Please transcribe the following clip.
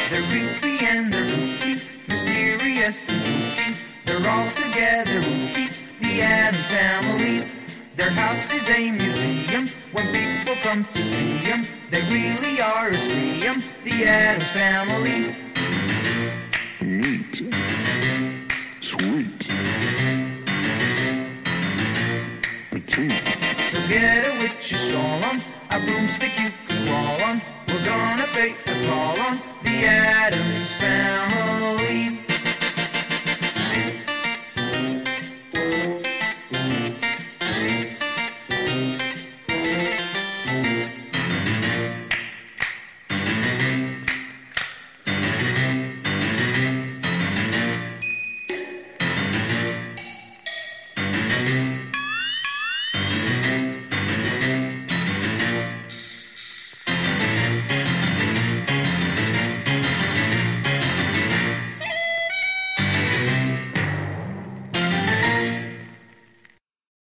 They're creepy and they're kooky, mysterious and spooky. They're all together ooky, the Addams Family. Their house is a museum when people come to see them. They really are a scream, the Addams Family. Neat. Sweet. Petite. So get a witch, you stall 'em, a broomstick you can crawl on. We're gonna pay a call on the Addams